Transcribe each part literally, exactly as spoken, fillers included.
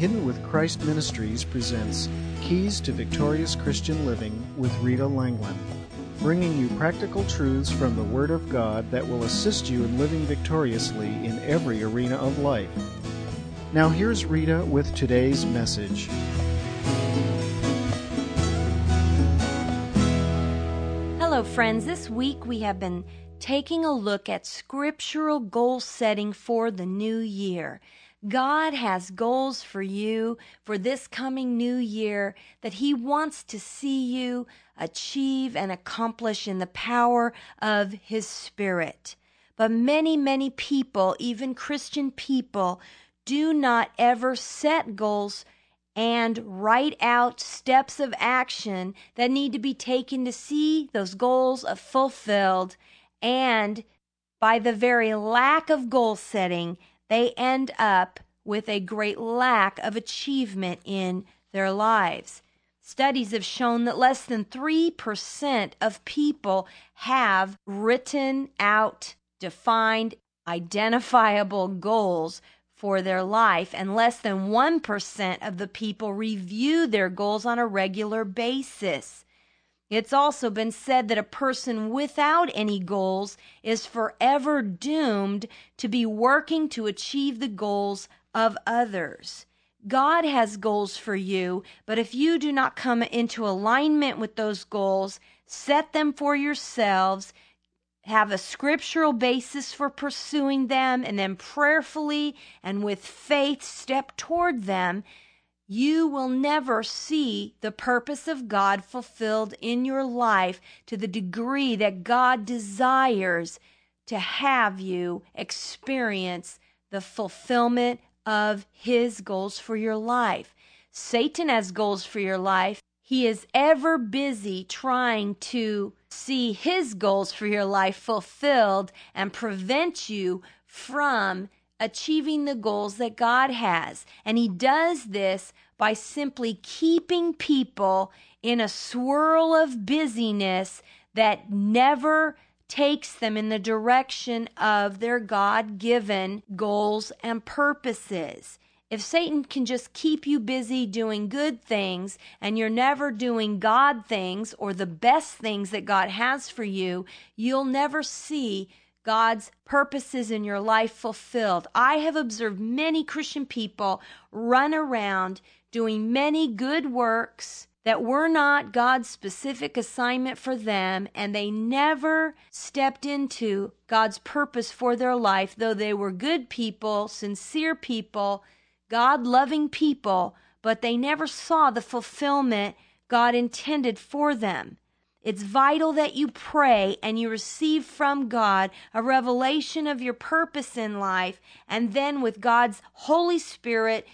Hidden with Christ Ministries presents Keys to Victorious Christian Living with Rita Langland, bringing you practical truths from the Word of God that will assist you in living victoriously in every arena of life. Now here's Rita with today's message. Hello friends, this week we have been taking a look at scriptural goal setting for the new year. God has goals for you for this coming new year that He wants to see you achieve and accomplish in the power of His Spirit. But many, many people, even Christian people, do not ever set goals and write out steps of action that need to be taken to see those goals fulfilled. And by the very lack of goal setting, they end up with a great lack of achievement in their lives. Studies have shown that less than three percent of people have written out, defined, identifiable goals for their life, and less than one percent of the people review their goals on a regular basis. It's also been said that a person without any goals is forever doomed to be working to achieve the goals of others. God has goals for you, but if you do not come into alignment with those goals, set them for yourselves, have a scriptural basis for pursuing them, and then prayerfully and with faith step toward them, you will never see the purpose of God fulfilled in your life to the degree that God desires to have you experience the fulfillment of His goals for your life. Satan has goals for your life. He is ever busy trying to see his goals for your life fulfilled and prevent you from achieving the goals that God has. And he does this by simply keeping people in a swirl of busyness that never takes them in the direction of their God-given goals and purposes. If Satan can just keep you busy doing good things and you're never doing God things or the best things that God has for you, you'll never see God's purposes in your life fulfilled. I have observed many Christian people run around doing many good works that were not God's specific assignment for them, and they never stepped into God's purpose for their life, though they were good people, sincere people, God-loving people, but they never saw the fulfillment God intended for them. It's vital that you pray and you receive from God a revelation of your purpose in life, and then with God's Holy Spirit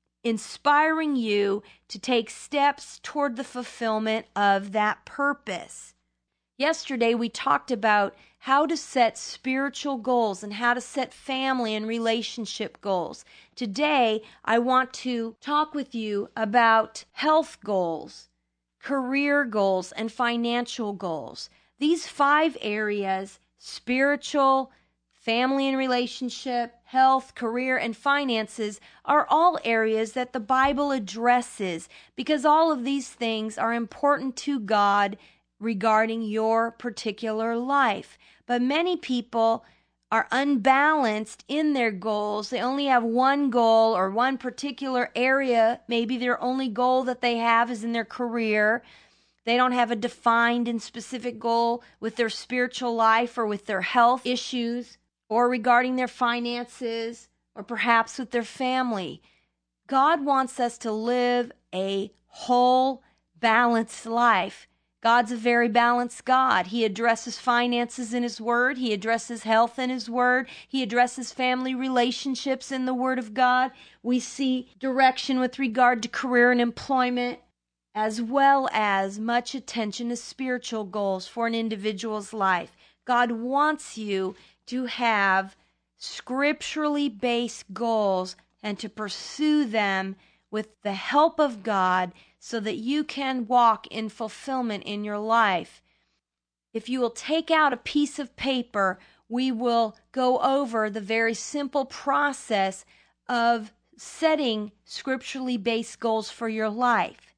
inspiring you to take steps toward the fulfillment of that purpose. Yesterday we talked about how to set spiritual goals and how to set family and relationship goals. Today I want to talk with you about health goals, career goals, and financial goals. These five areas, spiritual, family and relationship, health, career, and finances, are all areas that the Bible addresses because all of these things are important to God regarding your particular life. But many people are unbalanced in their goals. They only have one goal or one particular area. Maybe their only goal that they have is in their career. They don't have a defined and specific goal with their spiritual life or with their health issues or regarding their finances or perhaps with their family. God wants us to live a whole, balanced life. God's a very balanced God. He addresses finances in His Word. He addresses health in His Word. He addresses family relationships in the Word of God. We see direction with regard to career and employment, as well as much attention to spiritual goals for an individual's life. God wants you to have scripturally based goals and to pursue them with the help of God so that you can walk in fulfillment in your life. If you will take out a piece of paper, we will go over the very simple process of setting scripturally based goals for your life.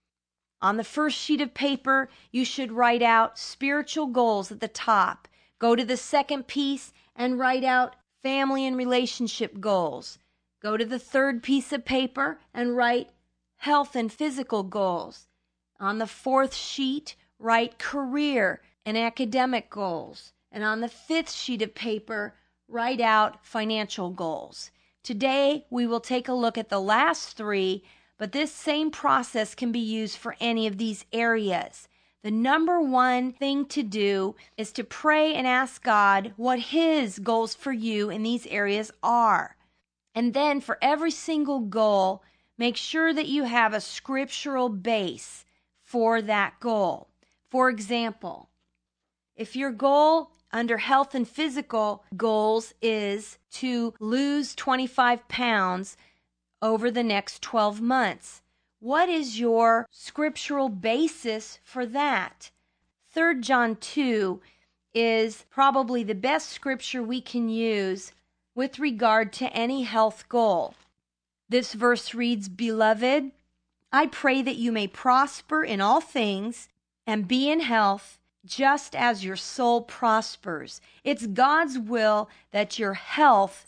On the first sheet of paper, you should write out spiritual goals at the top. Go to the second piece and write out family and relationship goals. Go to the third piece of paper and write health and physical goals. On the fourth sheet, write career and academic goals. And on the fifth sheet of paper, write out financial goals. Today, we will take a look at the last three, but this same process can be used for any of these areas. The number one thing to do is to pray and ask God what His goals for you in these areas are. And then for every single goal, make sure that you have a scriptural base for that goal. For example, if your goal under health and physical goals is to lose twenty-five pounds over the next twelve months, what is your scriptural basis for that? Third John two is probably the best scripture we can use with regard to any health goal. This verse reads, "Beloved, I pray that you may prosper in all things and be in health, just as your soul prospers." It's God's will that your health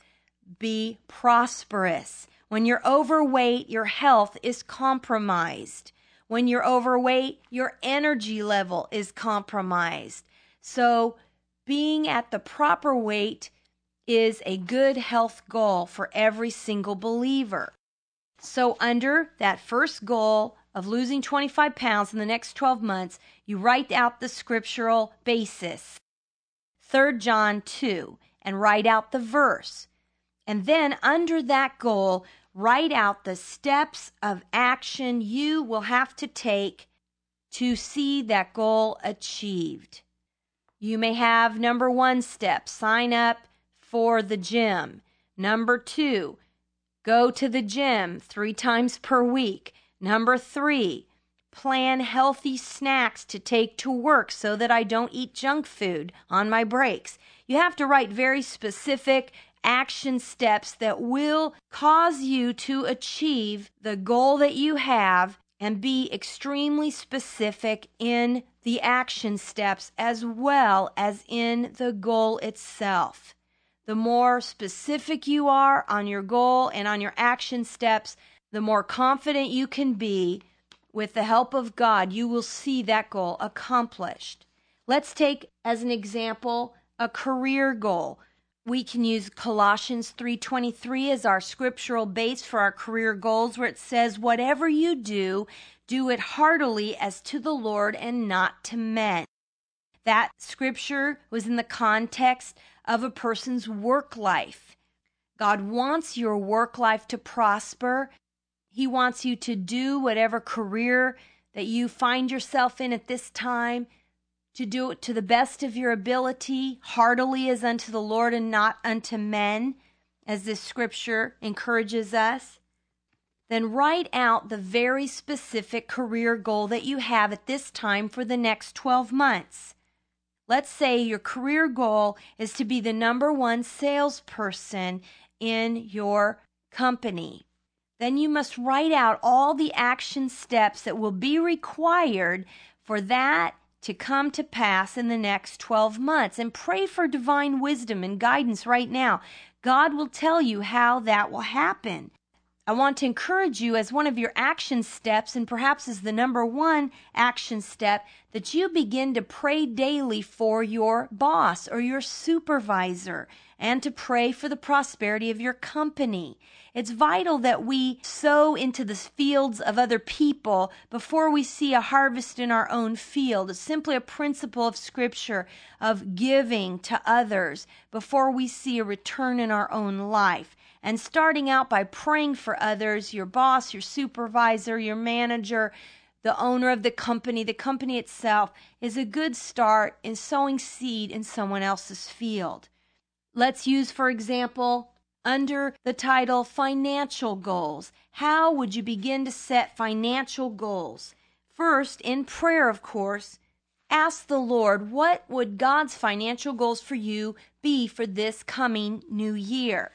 be prosperous. When you're overweight, your health is compromised. When you're overweight, your energy level is compromised. So being at the proper weight is a good health goal for every single believer. So under that first goal of losing twenty-five pounds in the next twelve months, you write out the scriptural basis, Third John two, and write out the verse. And then under that goal, write out the steps of action you will have to take to see that goal achieved. You may have number one step, sign up for the gym. Number two, go to the gym three times per week. Number three, plan healthy snacks to take to work so that I don't eat junk food on my breaks. You have to write very specific action steps that will cause you to achieve the goal that you have, and be extremely specific in the action steps as well as in the goal itself. The more specific you are on your goal and on your action steps, the more confident you can be. With the help of God, you will see that goal accomplished. Let's take as an example a career goal. We can use Colossians three twenty-three as our scriptural base for our career goals, where it says, "Whatever you do, do it heartily as to the Lord and not to men." That scripture was in the context of a person's work life. God wants your work life to prosper. He wants you to do whatever career that you find yourself in at this time, to do it to the best of your ability, heartily as unto the Lord and not unto men, as this scripture encourages us. Then write out the very specific career goal that you have at this time for the next twelve months. Let's say your career goal is to be the number one salesperson in your company. Then you must write out all the action steps that will be required for that to come to pass in the next twelve months, and pray for divine wisdom and guidance right now. God will tell you how that will happen. I want to encourage you as one of your action steps, and perhaps as the number one action step, that you begin to pray daily for your boss or your supervisor, and to pray for the prosperity of your company. It's vital that we sow into the fields of other people before we see a harvest in our own field. It's simply a principle of Scripture of giving to others before we see a return in our own life. And starting out by praying for others, your boss, your supervisor, your manager, the owner of the company, the company itself, is a good start in sowing seed in someone else's field. Let's use, for example, under the title Financial Goals. How would you begin to set financial goals? First, in prayer, of course, ask the Lord, what would God's financial goals for you be for this coming new year?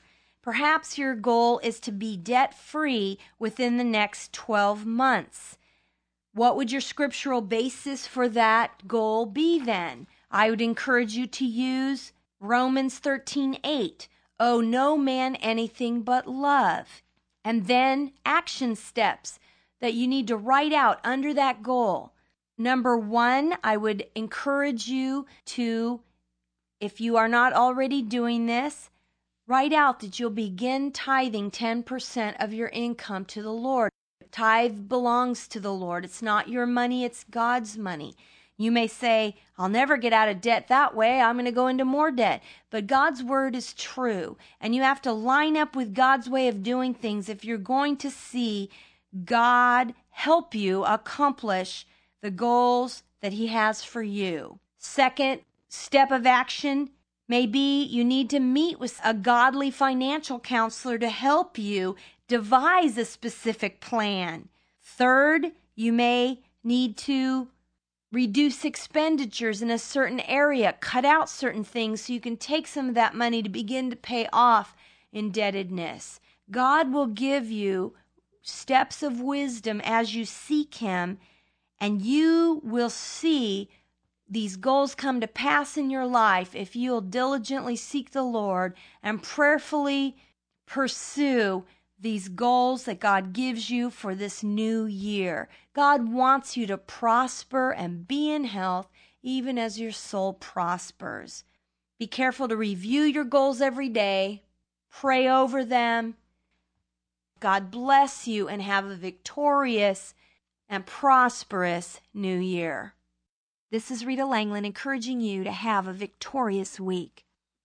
Perhaps your goal is to be debt-free within the next twelve months. What would your scriptural basis for that goal be then? I would encourage you to use Romans thirteen eight. Owe no man anything but love. And then action steps that you need to write out under that goal. Number one, I would encourage you to, if you are not already doing this, write out that you'll begin tithing ten percent of your income to the Lord. Tithe belongs to the Lord. It's not your money, it's God's money. You may say, I'll never get out of debt that way. I'm going to go into more debt. But God's word is true. And you have to line up with God's way of doing things if you're going to see God help you accomplish the goals that He has for you. Second step of action, maybe you need to meet with a godly financial counselor to help you devise a specific plan. Third, you may need to reduce expenditures in a certain area, cut out certain things so you can take some of that money to begin to pay off indebtedness. God will give you steps of wisdom as you seek Him, and you will see these goals come to pass in your life if you'll diligently seek the Lord and prayerfully pursue these goals that God gives you for this new year. God wants you to prosper and be in health even as your soul prospers. Be careful to review your goals every day. Pray over them. God bless you and have a victorious and prosperous new year. This is Rita Langland encouraging you to have a victorious week.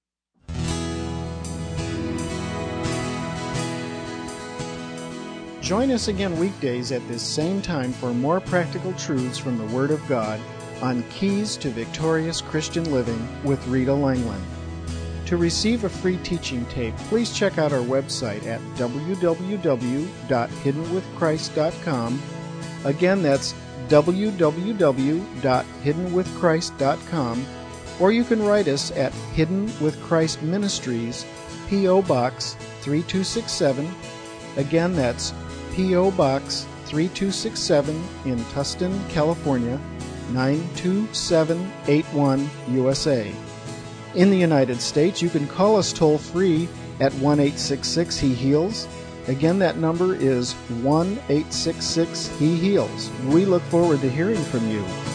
Join us again weekdays at this same time for more practical truths from the Word of God on Keys to Victorious Christian Living with Rita Langland. To receive a free teaching tape, please check out our website at w w w dot hidden with christ dot com. Again, that's w w w dot hidden with christ dot com, or you can write us at Hidden with Christ Ministries, P O. Box three two six seven. Again, that's P O. Box three two six seven in Tustin, California, nine two seven eight one, U S A. In the United States, you can call us toll-free at one eight six six, He Heals. Again, that number is one eight six six, He Heals. We look forward to hearing from you.